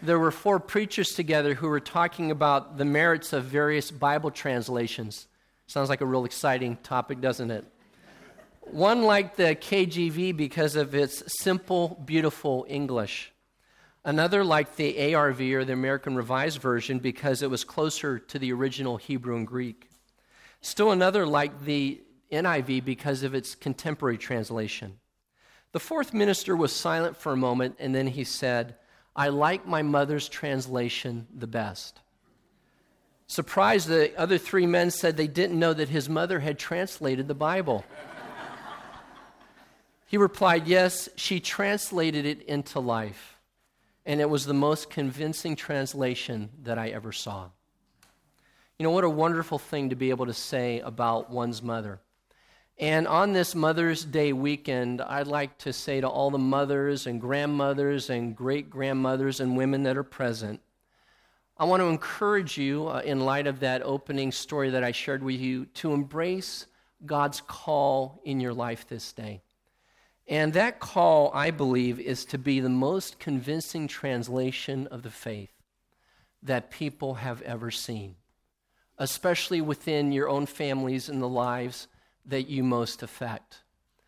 there were 4 preachers together who were talking about the merits of various Bible translations. Sounds like a real exciting topic, doesn't it? One liked the KJV because of its simple, beautiful English. Another liked the ARV, or the American Revised Version, because it was closer to the original Hebrew and Greek. Still another liked the NIV because of its contemporary translation. The 4th minister was silent for a moment, and then he said, "I like my mother's translation the best." Surprised, the other 3 men said they didn't know that his mother had translated the Bible. He replied, "Yes, she translated it into life, and it was the most convincing translation that I ever saw." You know, what a wonderful thing to be able to say about one's mother. And on this Mother's Day weekend, I'd like to say to all the mothers and grandmothers and great-grandmothers and women that are present, I want to encourage you, in light of that opening story that I shared with you, to embrace God's call in your life this day. And that call, I believe, is to be the most convincing translation of the faith that people have ever seen, especially within your own families and the lives that you most affect.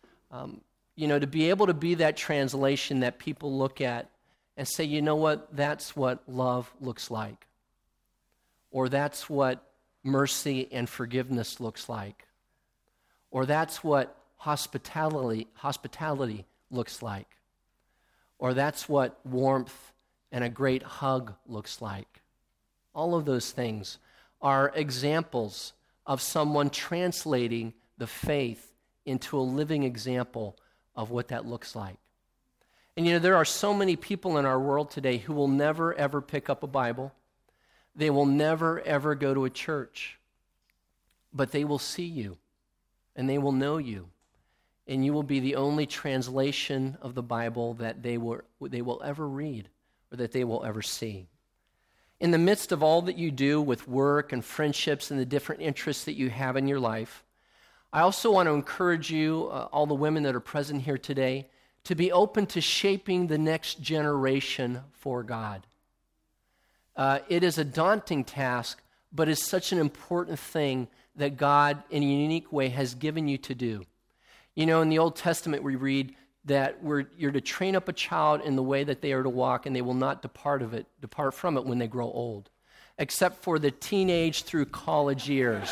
To be able to be that translation that people look at and say, you know what, that's what love looks like. Or that's what mercy and forgiveness looks like. Or that's what hospitality looks like. Or that's what warmth and a great hug looks like. All of those things are examples of someone translating the faith into a living example of what that looks like. And there are so many people in our world today who will never ever pick up a Bible. They will never ever go to a church. But they will see you, and they will know you, and you will be the only translation of the Bible that they will ever read or that they will ever see. In the midst of all that you do with work and friendships and the different interests that you have in your life, I also want to encourage you, all the women that are present here today, to be open to shaping the next generation for God. It is a daunting task, but it's such an important thing that God, in a unique way, has given you to do. In the Old Testament, we read that you're to train up a child in the way that they are to walk, and they will not depart from it when they grow old, except for the teenage through college years.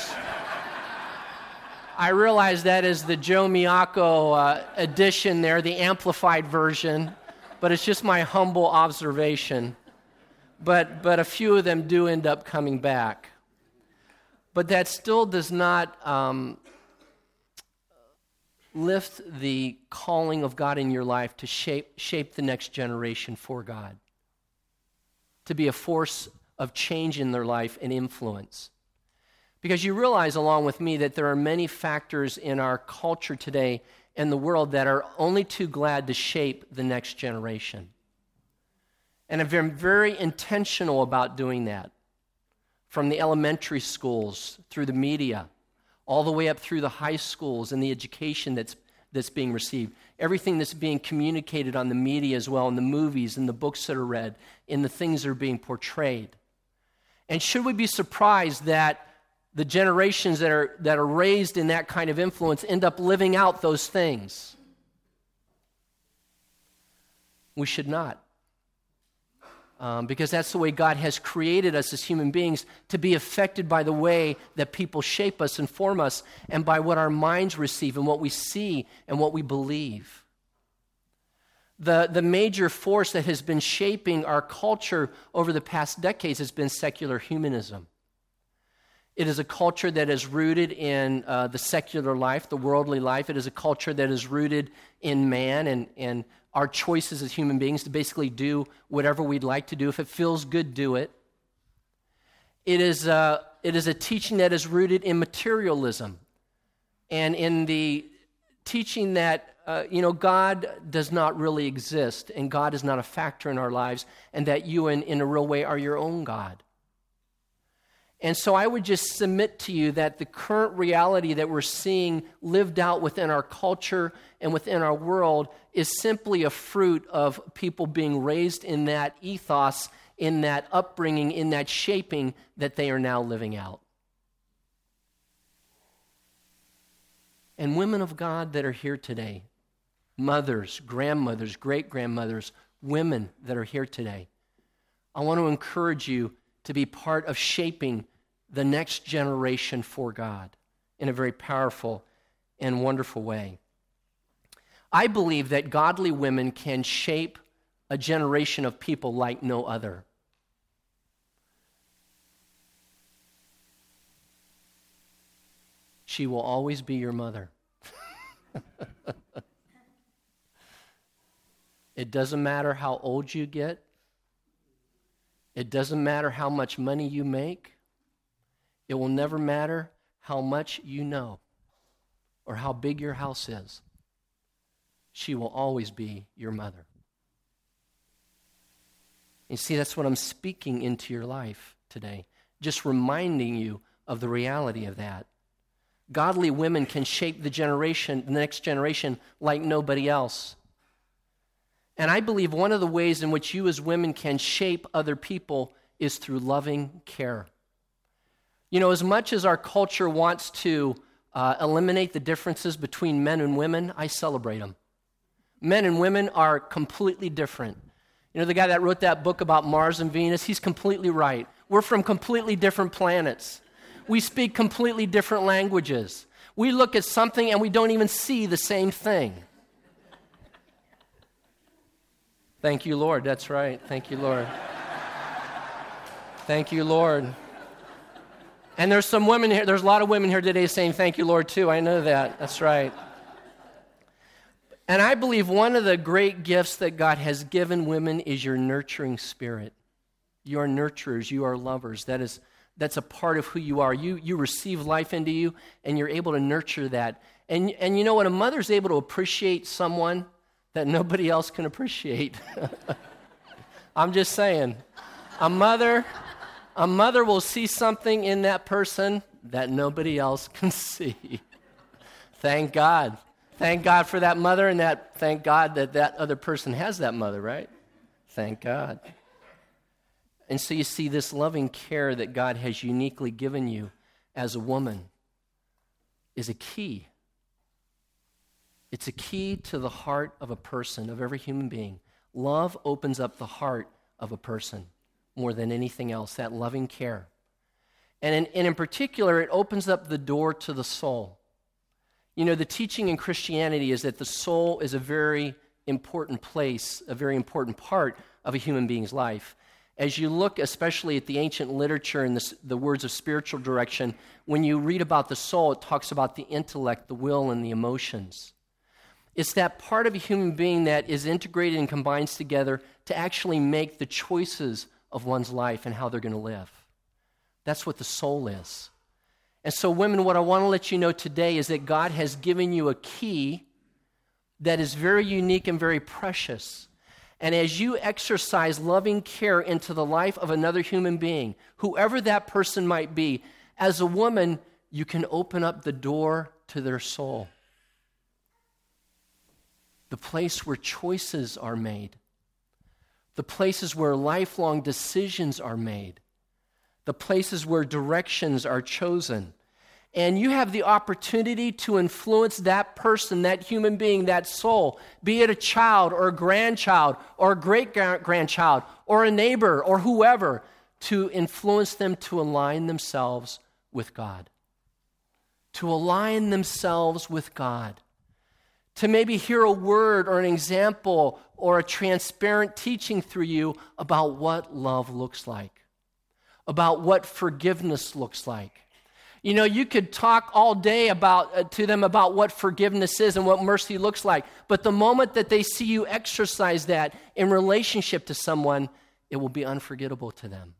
I realize that is the Joe Miyako edition there, the amplified version, but it's just my humble observation. But a few of them do end up coming back. But that still does not lift the calling of God in your life to shape the next generation for God, to be a force of change in their life and influence. Because you realize, along with me, that there are many factors in our culture today and the world that are only too glad to shape the next generation. And I've been very intentional about doing that, from the elementary schools, through the media, all the way up through the high schools and the education that's being received. Everything that's being communicated on the media as well, in the movies, in the books that are read, in the things that are being portrayed. And should we be surprised that the generations that are raised in that kind of influence end up living out those things? We should not. Because that's the way God has created us as human beings, to be affected by the way that people shape us and form us, and by what our minds receive and what we see and what we believe. The major force that has been shaping our culture over the past decades has been secular humanism. It is a culture that is rooted in the secular life, the worldly life. It is a culture that is rooted in man and our choices as human beings to basically do whatever we'd like to do. If it feels good, do it. It is a teaching that is rooted in materialism and in the teaching that God does not really exist and God is not a factor in our lives, and that you in a real way are your own God. And so I would just submit to you that the current reality that we're seeing lived out within our culture and within our world is simply a fruit of people being raised in that ethos in that upbringing, in that shaping that they are now living out. And women of God that are here today, mothers, grandmothers, great-grandmothers, women that are here today, I want to encourage you to be part of shaping the next generation for God in a very powerful and wonderful way. I believe that godly women can shape a generation of people like no other. She will always be your mother. It doesn't matter how old you get. It doesn't matter how much money you make. It will never matter how much you know or how big your house is. She will always be your mother. You see, that's what I'm speaking into your life today, just reminding you of the reality of that. Godly women can shape the next generation like nobody else. And I believe one of the ways in which you as women can shape other people is through loving care. You know, as much as our culture wants to eliminate the differences between men and women, I celebrate them. Men and women are completely different. You know, the guy that wrote that book about Mars and Venus, he's completely right. We're from completely different planets. We speak completely different languages. We look at something and we don't even see the same thing. Thank you, Lord. That's right. Thank you, Lord. Thank you, Lord. And there's some women here, there's a lot of women here today saying thank you, Lord, too. I know that. That's right. And I believe one of the great gifts that God has given women is your nurturing spirit. You are nurturers. You are lovers. That's a part of who you are. You receive life into you, and you're able to nurture that. And you know what? A mother's able to appreciate someone that nobody else can appreciate. I'm just saying. A mother will see something in that person that nobody else can see. Thank God. Thank God for that mother, and thank God that other person has that mother, right? Thank God. And so you see, this loving care that God has uniquely given you as a woman is a key. It's a key to the heart of a person, of every human being. Love opens up the heart of a person more than anything else, that loving care. And in particular, it opens up the door to the soul. You know, the teaching in Christianity is that the soul is a very important place, a very important part of a human being's life. As you look especially at the ancient literature and the words of spiritual direction, when you read about the soul, it talks about the intellect, the will, and the emotions. It's that part of a human being that is integrated and combines together to actually make the choices of one's life and how they're going to live. That's what the soul is. And so, women, what I want to let you know today is that God has given you a key that is very unique and very precious. And as you exercise loving care into the life of another human being, whoever that person might be, as a woman, you can open up the door to their soul. The place where choices are made. The places where lifelong decisions are made. The places where directions are chosen. And you have the opportunity to influence that person, that human being, that soul, be it a child or a grandchild or a great-grandchild or a neighbor or whoever, to influence them to align themselves with God. To align themselves with God. To maybe hear a word or an example or a transparent teaching through you about what love looks like. About what forgiveness looks like. You know, you could talk all day to them about what forgiveness is and what mercy looks like, but the moment that they see you exercise that in relationship to someone, it will be unforgettable to them.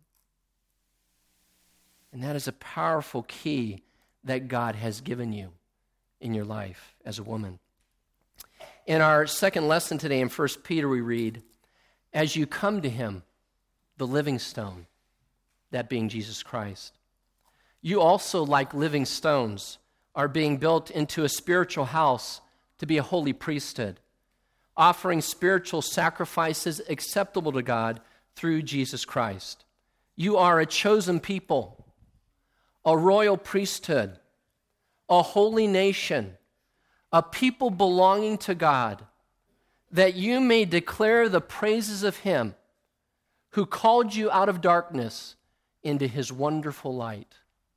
And that is a powerful key that God has given you in your life as a woman. In our second lesson today in 1 Peter, we read, "As you come to him, the living stone," that being Jesus Christ, "you also, like living stones, are being built into a spiritual house to be a holy priesthood, offering spiritual sacrifices acceptable to God through Jesus Christ. You are a chosen people, a royal priesthood, a holy nation, a people belonging to God, that you may declare the praises of him who called you out of darkness into his wonderful light.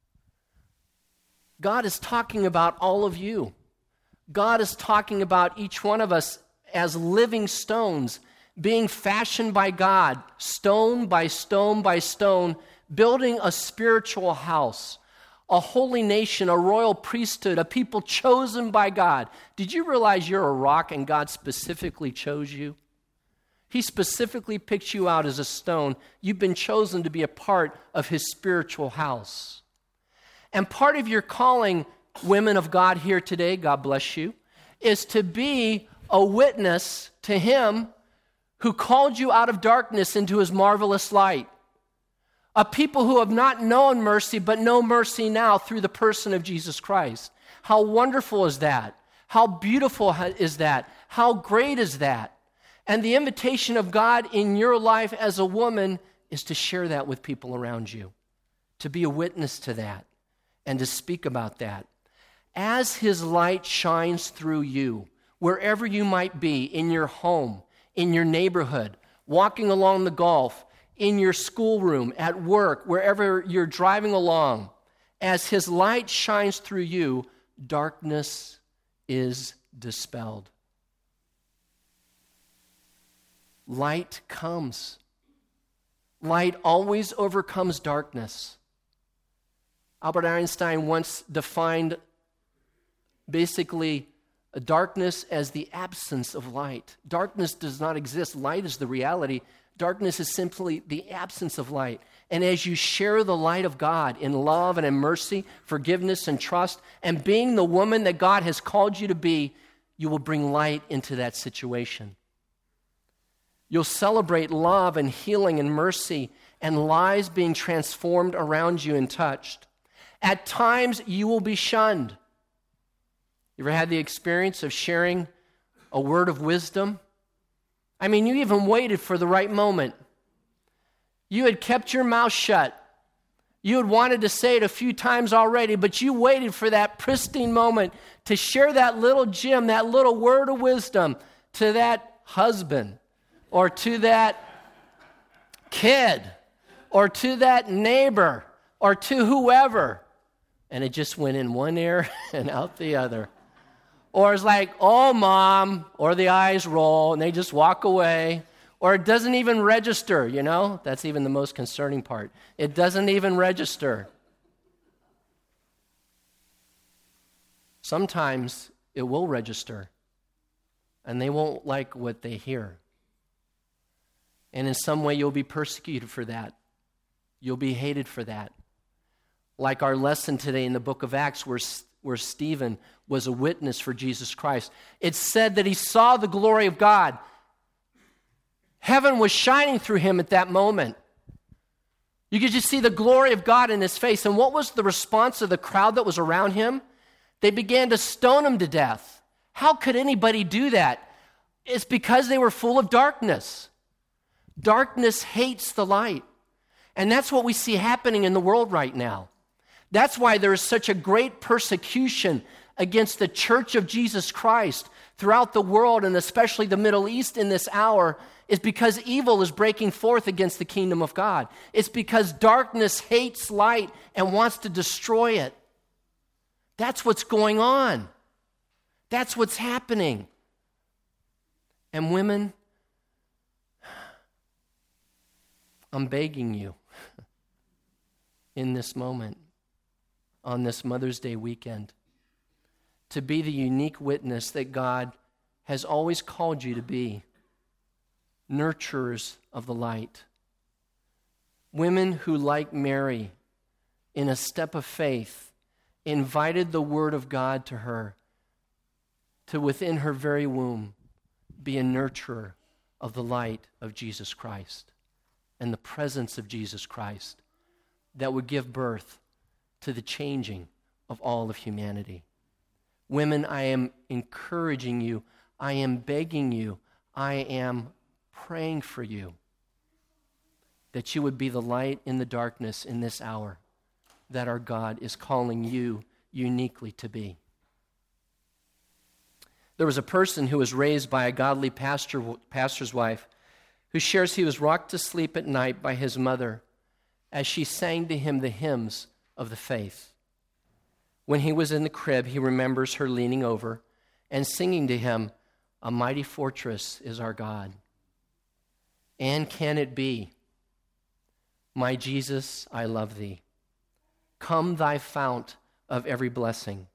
God is talking about all of you. God is talking about each one of us as living stones, being fashioned by God, stone by stone by stone, building a spiritual house, a holy nation, a royal priesthood, a people chosen by God. Did you realize you're a rock and God specifically chose you? He specifically picked you out as a stone. You've been chosen to be a part of his spiritual house. And part of your calling, women of God here today, God bless you, is to be a witness to him who called you out of darkness into his marvelous light. A people who have not known mercy, but know mercy now through the person of Jesus Christ. How wonderful is that? How beautiful is that? How great is that? And the invitation of God in your life as a woman is to share that with people around you, to be a witness to that, and to speak about that. As his light shines through you, wherever you might be, in your home, in your neighborhood, walking along the Gulf, in your schoolroom, at work, wherever you're driving along, as his light shines through you, darkness is dispelled. Light comes. Light always overcomes darkness. Albert Einstein once defined basically darkness as the absence of light. Darkness does not exist. Light is the reality. Darkness is simply the absence of light. And as you share the light of God in love and in mercy, forgiveness and trust, and being the woman that God has called you to be, you will bring light into that situation. You'll celebrate love and healing and mercy and lives being transformed around you and touched. At times, you will be shunned. You ever had the experience of sharing a word of wisdom? I mean, you even waited for the right moment. You had kept your mouth shut. You had wanted to say it a few times already, but you waited for that pristine moment to share that little gem, that little word of wisdom to that husband or to that kid or to that neighbor or to whoever. And it just went in one ear and out the other. Or it's like, oh, mom, or the eyes roll and they just walk away. Or it doesn't even register, you know? That's even the most concerning part. It doesn't even register. Sometimes it will register and they won't like what they hear. And in some way you'll be persecuted for that. You'll be hated for that. Like our lesson today in the book of Acts where Stephen was a witness for Jesus Christ. It said that he saw the glory of God. Heaven was shining through him at that moment. You could just see the glory of God in his face. And what was the response of the crowd that was around him? They began to stone him to death. How could anybody do that? It's because they were full of darkness. Darkness hates the light. And that's what we see happening in the world right now. That's why there is such a great persecution against the church of Jesus Christ throughout the world, and especially the Middle East in this hour, is because evil is breaking forth against the kingdom of God. It's because darkness hates light and wants to destroy it. That's what's going on. That's what's happening. And women, I'm begging you in this moment, on this Mother's Day weekend, to be the unique witness that God has always called you to be. Nurturers of the light. Women who, like Mary, in a step of faith, invited the word of God to her, to within her very womb, be a nurturer of the light of Jesus Christ and the presence of Jesus Christ that would give birth to the changing of all of humanity. Women, I am encouraging you. I am begging you. I am praying for you. that you would be the light in the darkness in this hour that our God is calling you uniquely to be. There was a person who was raised by a godly pastor's wife who shares he was rocked to sleep at night by his mother as she sang to him the hymns of the faith. When he was in the crib, he remembers her leaning over and singing to him, "A mighty fortress is our God. And can it be, my Jesus, I love thee. Come thy fount of every blessing."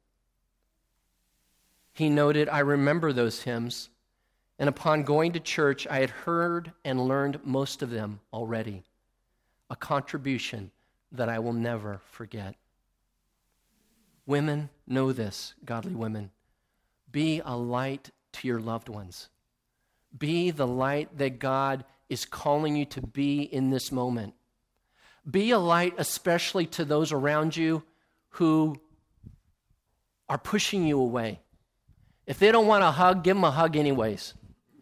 He noted, "I remember those hymns, and upon going to church, I had heard and learned most of them already, a contribution that I will never forget." Women, know this, godly women. Be a light to your loved ones. Be the light that God is calling you to be in this moment. Be a light especially to those around you who are pushing you away. If they don't want a hug, give them a hug anyways.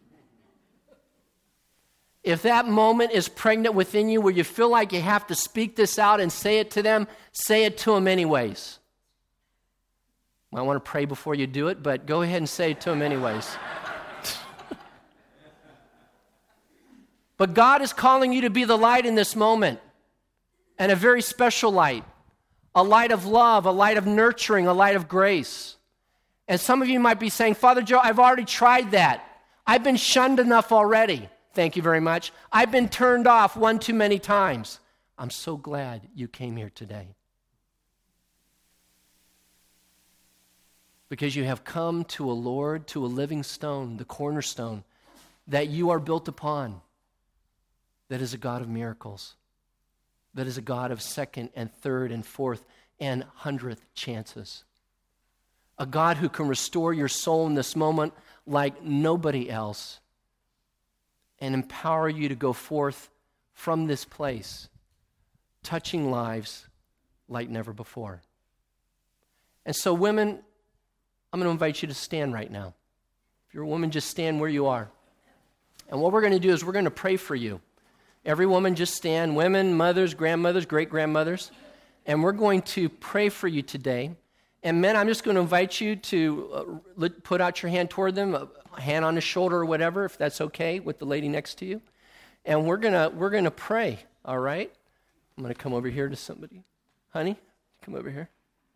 If that moment is pregnant within you where you feel like you have to speak this out and say it to them, say it to them anyways. I want to pray before you do it, but go ahead and say it to them anyways. But God is calling you to be the light in this moment, and a very special light, a light of love, a light of nurturing, a light of grace. And some of you might be saying, "Father Joe, I've already tried that. I've been shunned enough already." Thank you very much. "I've been turned off one too many times." I'm so glad you came here today, because you have come to a Lord, to a living stone, the cornerstone that you are built upon, that is a God of miracles, that is a God of second and third and fourth and 100th chances. A God who can restore your soul in this moment like nobody else and empower you to go forth from this place, touching lives like never before. And so, women, I'm going to invite you to stand right now. If you're a woman, just stand where you are. And what we're going to do is we're going to pray for you. Every woman just stand, women, mothers, grandmothers, great-grandmothers, and we're going to pray for you today. And men, I'm just going to invite you to put out your hand toward them, a hand on the shoulder or whatever, if that's okay with the lady next to you. And we're gonna pray, all right? I'm going to come over here to somebody. Honey, come over here.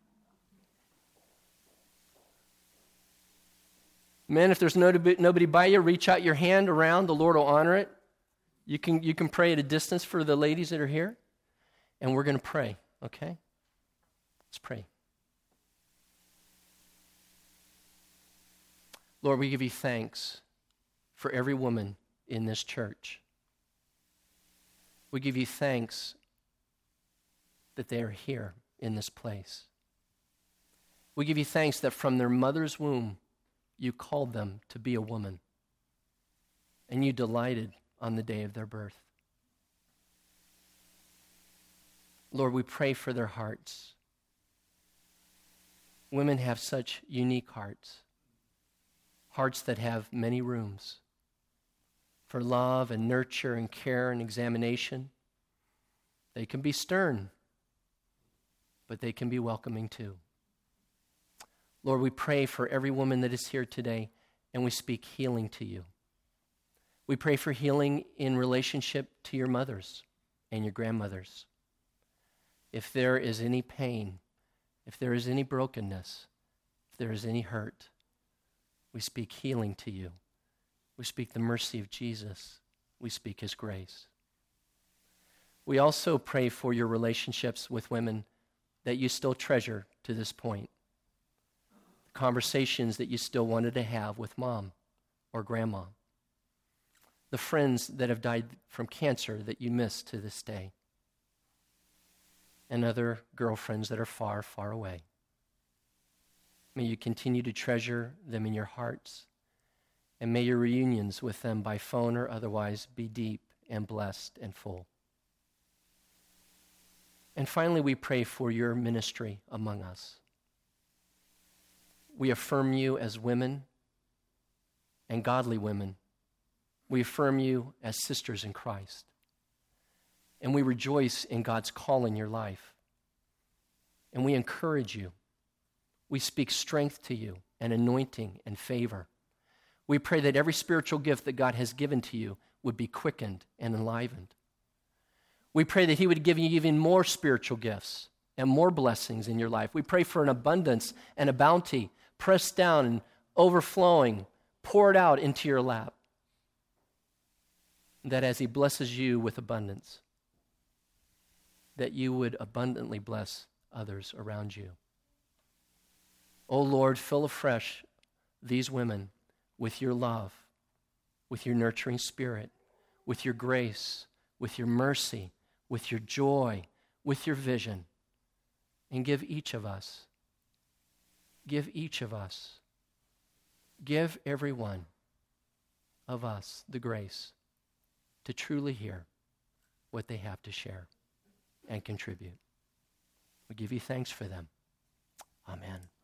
Men, if there's nobody by you, reach out your hand around. The Lord will honor it. You can pray at a distance for the ladies that are here. And we're going to pray, okay? Let's pray. Lord, we give you thanks for every woman in this church. We give you thanks that they are here in this place. We give you thanks that from their mother's womb, you called them to be a woman, and you delighted on the day of their birth. Lord, we pray for their hearts. Women have such unique hearts. Hearts that have many rooms for love and nurture and care and examination. They can be stern, but they can be welcoming too. Lord, we pray for every woman that is here today, and we speak healing to you. We pray for healing in relationship to your mothers and your grandmothers. If there is any pain, if there is any brokenness, if there is any hurt, we speak healing to you. We speak the mercy of Jesus. We speak his grace. We also pray for your relationships with women that you still treasure to this point. Conversations that you still wanted to have with mom or grandma. The friends that have died from cancer that you miss to this day. And other girlfriends that are far, far away. May you continue to treasure them in your hearts. And may your reunions with them by phone or otherwise be deep and blessed and full. And finally, we pray for your ministry among us. We affirm you as women and godly women. We affirm you as sisters in Christ. And we rejoice in God's call in your life. And we encourage you. We speak strength to you and anointing and favor. We pray that every spiritual gift that God has given to you would be quickened and enlivened. We pray that he would give you even more spiritual gifts and more blessings in your life. We pray for an abundance and a bounty, pressed down and overflowing, poured out into your lap. That as he blesses you with abundance, that you would abundantly bless others around you. Oh Lord, fill afresh these women with your love, with your nurturing spirit, with your grace, with your mercy, with your joy, with your vision. And give each of us, give every one of us the grace to truly hear what they have to share and contribute. We give you thanks for them. Amen.